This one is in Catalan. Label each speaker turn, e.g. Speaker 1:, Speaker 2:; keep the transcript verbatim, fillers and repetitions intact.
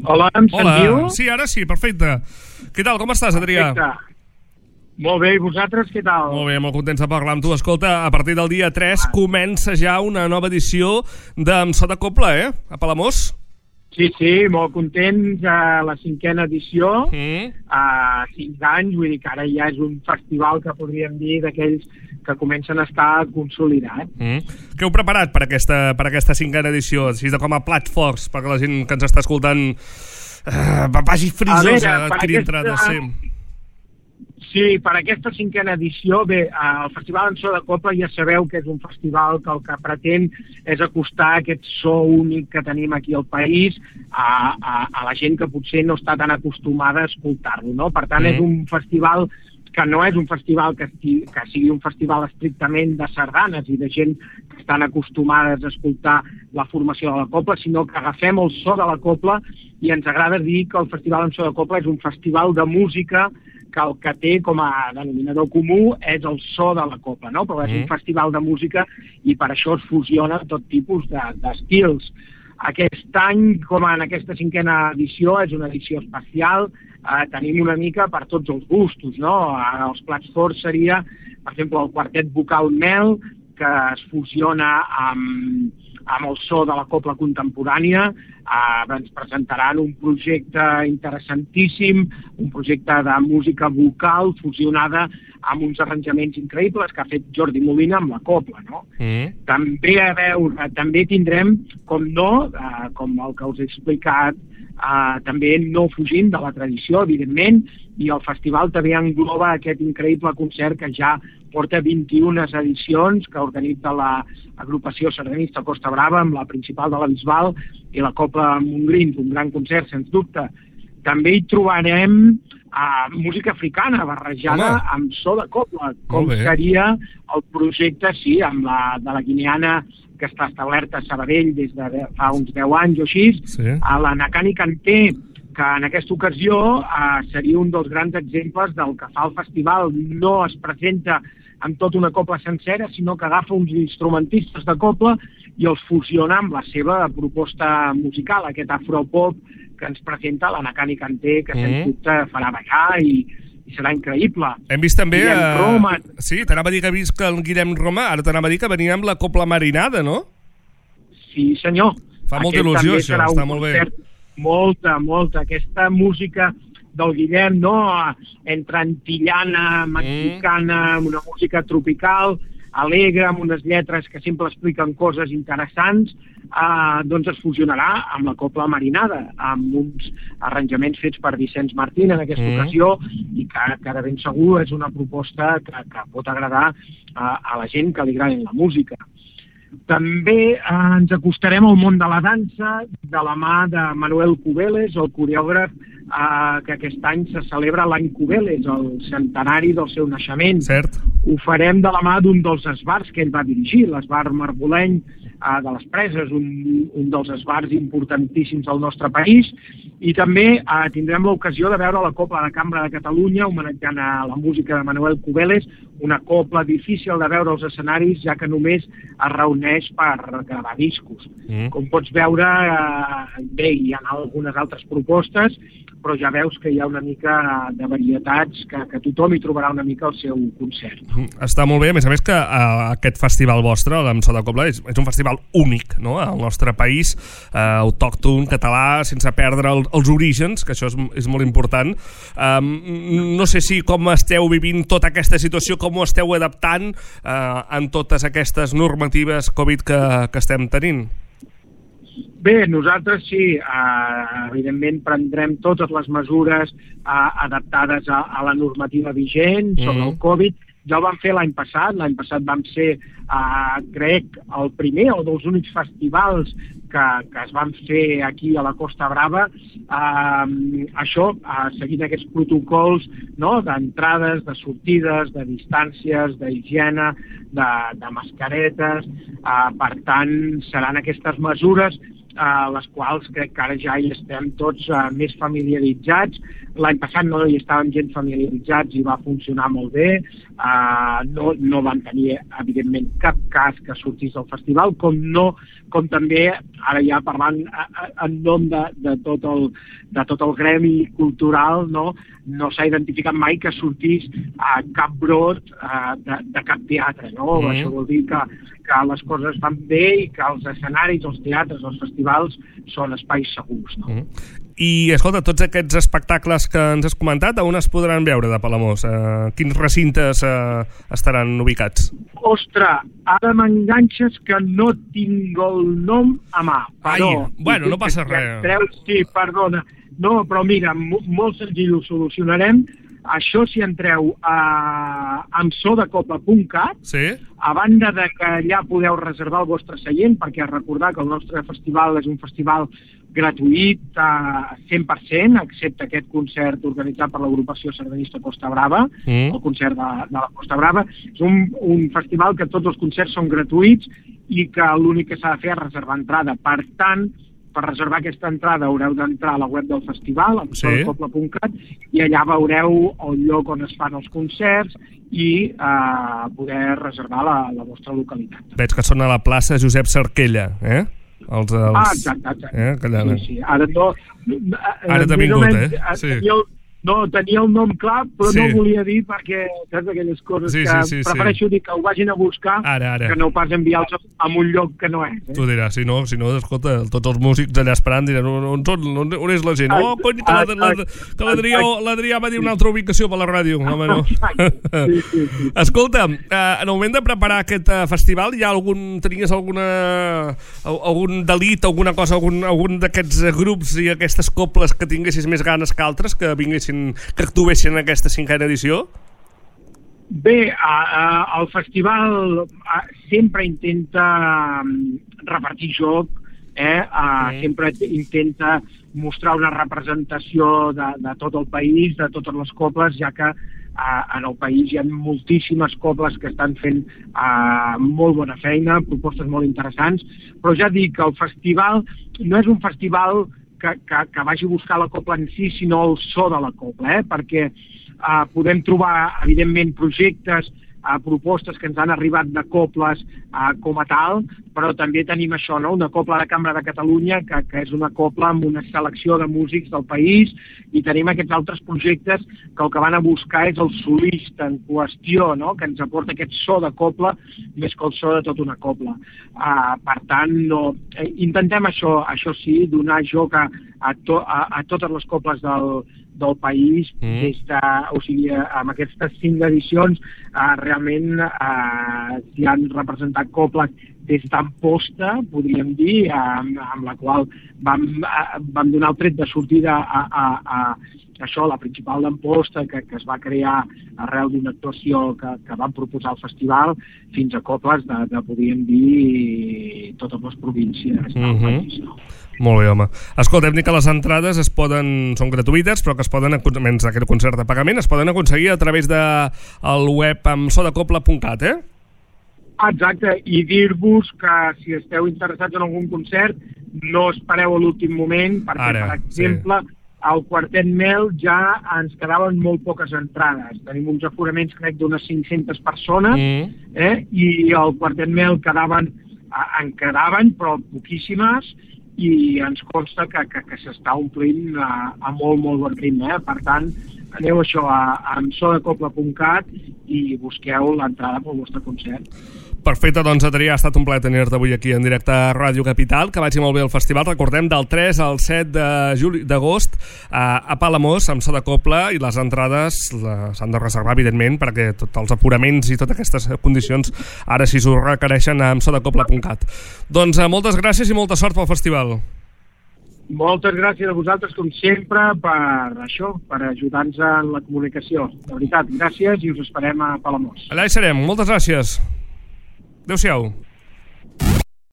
Speaker 1: Hola, em sentiu?
Speaker 2: Hola, sí, ara sí, perfecte. Què tal, com estàs, Adrià?
Speaker 1: Perfecte. Molt bé, i vosaltres què tal?
Speaker 2: Molt bé, molt contents de parlar amb tu. Escolta, a partir del dia tres ah. comença ja una nova edició d'Am So de Cobla, eh? A Palamós.
Speaker 1: Sí, sí, molt contents. A la cinquena edició,
Speaker 2: Mm.
Speaker 1: a cinc anys, vull dir que ara ja és un festival que podríem dir d'aquells que comencen a estar consolidats.
Speaker 2: Mm. Què heu preparat per aquesta, per aquesta cinquena edició? Així de com a plat forts, perquè la gent que ens està escoltant eh, vagi frisosa a adquirir entrades. Sí.
Speaker 1: Sí, per aquesta cinquena edició, bé, el Festival Am So de Cobla ja sabeu que és un festival que el que pretén és acostar aquest so únic que tenim aquí al país a, a, a la gent que potser no està tan acostumada a escoltar-lo, no? Per tant, mm. és un festival que no és un festival que, esti, que sigui un festival estrictament de sardanes i de gent que estan acostumades a escoltar la formació de la cobla, sinó que agafem el so de la cobla i ens agrada dir que el Festival Am So de Cobla és un festival de música que el que té com a denominador comú és el so de la cobla, no? Però és mm. un festival de música i per això es fusiona tot tipus d'estils. Aquest any, com en aquesta cinquena edició, és una edició especial, eh, tenim una mica per tots els gustos, no? Els plats forts seria, per exemple, el quartet vocal Mel, que es fusiona amb, amb el so de la cobla contemporània. Uh, ens presentaran un projecte interessantíssim, un projecte de música vocal fusionada amb uns arranjaments increïbles que ha fet Jordi Molina amb la cobla, no? Mm. També, a veure, també tindrem, com no, uh, com el que us he explicat, uh, també no fugint de la tradició, evidentment, i el festival també engloba aquest increïble concert que ja porta vint-i-una edicions, que organitza l'agrupació sardanista Costa Brava, amb la principal de la Bisbal i la Cobla Montgrins, un gran concert, sens dubte. També hi trobarem uh, música africana barrejada Home. amb so de cobla, com seria el projecte, sí, amb la de la guineana que està establerta a Sabadell des de fa uns deu anys o així, sí. a la Nakani Kanté, que en aquesta ocasió uh, seria un dels grans exemples del que fa el festival. No es presenta amb tota una cobla sencera, sinó que agafa uns instrumentistes de cobla i els fusiona amb la seva proposta musical, aquest afropop que ens presenta la Nakani Kanté, que mm. sens dubte farà ballar i, i serà increïble.
Speaker 2: Hem vist també...
Speaker 1: Uh, Roma...
Speaker 2: Sí, t'anava a dir que he vist que el Guillem Roma, ara t'anava a dir que venia amb la cobla marinada, no?
Speaker 1: Sí, senyor.
Speaker 2: Fa molta il·lusió, això, està molt bé.
Speaker 1: Molta, molta. Aquesta música del Guillem, no? Entre antillana, mexicana, mm. una música tropical, alegre, amb unes lletres que sempre expliquen coses interessants, eh, doncs es fusionarà amb la cobla marinada, amb uns arranjaments fets per Vicenç Martín en aquesta mm. ocasió, i que, que de ben segur és una proposta que, que pot agradar eh, a la gent que li agradi la música. També eh, ens acostarem al món de la dansa de la mà de Manuel Cubeles, el coreògraf eh, que aquest any se celebra l'any Cubeles, el centenari del seu naixement.
Speaker 2: Cert.
Speaker 1: Ho farem de la mà d'un dels esbars que ell va dirigir, l'esbar Marboleny eh, de les Preses, un, un dels esbars importantíssims del nostre país, i també eh, tindrem l'ocasió de veure la Cobla de Cambra de Catalunya, homenatjant a la música de Manuel Cubeles, una cobla difícil de veure als escenaris, ja que només es reuneix per gravar discos. Mm. Com pots veure, eh, bé, hi ha algunes altres propostes, però ja veus que hi ha una mica de varietats, que, que tothom hi trobarà una mica el seu concert.
Speaker 2: Està molt bé, a més a més que uh, aquest festival vostre, l'Am So de Cobla, és, és un festival únic, no?, al nostre país, uh, autòcton, català, sense perdre el, els orígens, que això és, és molt important. Um, no sé si com esteu vivint tota aquesta situació, com ho esteu adaptant uh, en totes aquestes normatives Covid que, que estem tenint.
Speaker 1: Bé, nosaltres sí, eh, evidentment prendrem totes les mesures eh, adaptades a, a la normativa vigent sobre mm. el Covid. Ja ho vam fer l'any passat, l'any passat vam ser, eh, crec, el primer o dels únics festivals que, que es van fer aquí a la Costa Brava, eh, això, eh, seguint aquests protocols, no?, d'entrades, de sortides, de distàncies, d'higiene, de, de mascaretes, eh, per tant, seran aquestes mesures Uh, les quals crec que ara ja hi estem tots uh, més familiaritzats. L'any passat no hi estàvem gens familiaritzats i va funcionar molt bé. Uh, no, no van tenir, evidentment, cap cas que sortís del festival, com no, com també, ara ja parlant en nom de, de, tot el, de tot el gremi cultural, no, no s'ha identificat mai que sortís uh, cap brot uh, de, de cap teatre, no? Mm. Això vol dir que, que les coses van bé i que els escenaris, els teatres, els festivals són espais segurs, no?
Speaker 2: Mm. I, escolta, tots aquests espectacles que ens has comentat, on es podran veure de Palamós? Uh, quins recintes uh, estaran ubicats?
Speaker 1: Ostres, ara m'enganxes que no tinc el nom a mà. Però,
Speaker 2: Ai, bueno, no passa res.
Speaker 1: Entreus, sí, perdona. No, però mira, molt senzill ho solucionarem. Això, si entreu a amsodecopa punt cat,
Speaker 2: sí?
Speaker 1: A banda de que allà podeu reservar el vostre seient, perquè recordar que el nostre festival és un festival gratuït a cent per cent, excepte aquest concert organitzat per l'agrupació sardanista Costa Brava, mm. el concert de, de la Costa Brava. És un, un festival que tots els concerts són gratuïts i que l'únic que s'ha de fer és reservar entrada. Per tant, per reservar aquesta entrada haureu d'entrar a la web del festival, amsodecopa punt cat, i allà veureu el lloc on es fan els concerts i eh, poder reservar la, la vostra localitat.
Speaker 2: Veig que són a la plaça Josep Cerquella, eh? Els, els...
Speaker 1: Ah, exacte, exacte.
Speaker 2: Eh? Allà...
Speaker 1: Sí, sí. Ara no...
Speaker 2: Ara t'ha vingut, eh? Sí.
Speaker 1: Tenia el, no, tenia el nom clar, però sí. No volia dir perquè saps aquelles coses
Speaker 2: sí,
Speaker 1: que
Speaker 2: sí, sí,
Speaker 1: prefereixo
Speaker 2: sí.
Speaker 1: dir que ho vagin a buscar
Speaker 2: ara, ara.
Speaker 1: que no pas enviar-los a un lloc que no és. Eh?
Speaker 2: Tu diràs, si no, si no, escolta, tots els músics allà esperant diran, on, on, són, on, on és la gent? Oh, cony, que l'Adrià va dir una altra ubicació per la ràdio. Home, no. Sí, sí, sí. Escolta, eh, en el moment de preparar aquest eh, festival, hi ha algun, tenies alguna, algun delit, alguna cosa, algun, algun d'aquests grups i aquestes coples que tinguessis més ganes que altres, que vinguessin, que actuessin en aquesta cinquena edició?
Speaker 1: Bé, a, a, el festival a, sempre intenta repartir joc, eh? A, mm. sempre intenta mostrar una representació de, de tot el país, de totes les coples, ja que a, en el país hi ha moltíssimes coples que estan fent a, molt bona feina, propostes molt interessants, però ja dic que el festival no és un festival que, que, que vagi a buscar la copla en si, sinó el so de la copla, eh? Perquè eh, podem trobar, evidentment, projectes, eh, propostes que ens han arribat de coples eh, com a tal, però també tenim això, no? Una copla de Cambra de Catalunya, que, que és una copla amb una selecció de músics del país, i tenim aquests altres projectes que el que van a buscar és el solista en qüestió, no? Que ens aporta aquest so de copla més que el so de tota una copla. Uh, per tant, no, eh, intentem això, això sí, donar joc a, a, to, a, a totes les coples del, del país, mm. des de, o sigui, amb aquestes cinc edicions eh, realment eh, s'hi han representat coples des d'Amposta, podríem dir, amb, amb la qual vam, vam donar el tret de sortida a, a, a això, la principal d'Amposta, que, que es va crear arrel d'una actuació que, que vam proposar al festival, fins a coples de, de podríem dir, totes les províncies del mm-hmm. país, no?
Speaker 2: Molt bé, home. Escolta, hem dit que les entrades es poden, són gratuïtes, però que es poden, menys aquest concert de pagament, es poden aconseguir a través de el web amsodecopa punt cat, eh?
Speaker 1: Exacte, i dir-vos que si esteu interessats en algun concert, no espereu a l'últim moment, perquè, Ara, per exemple, sí. al Quartet Mel ja ens quedaven molt poques entrades. Tenim uns aforaments, crec, d'unes cinc-centes persones, mm. eh? I al Quartet Mel quedaven, en quedaven, però poquíssimes, i ens consta que, que, que s'està omplint a, a molt, molt bon ritme. Eh? Per tant, aneu això a, a amsodecopa punt cat i busqueu l'entrada pel vostre concert.
Speaker 2: Perfecte, doncs Adrià, ha estat un plaer tenir-te avui aquí en directe a Ràdio Capital, que vagi molt bé el festival. Recordem, del tres al set d'agost a, a Palamós, amb so de copla, i les entrades s'han de reservar, evidentment, perquè tots els apuraments i totes aquestes condicions ara sí s'ho requereixen a amsodecopa punt cat. Doncs eh, moltes gràcies i molta sort pel festival.
Speaker 1: Moltes gràcies a vosaltres, com sempre, per això, per ajudar-nos en la comunicació. De veritat, gràcies i us esperem a Palamós.
Speaker 2: Allà hi serem. Moltes gràcies. Adéu-siau.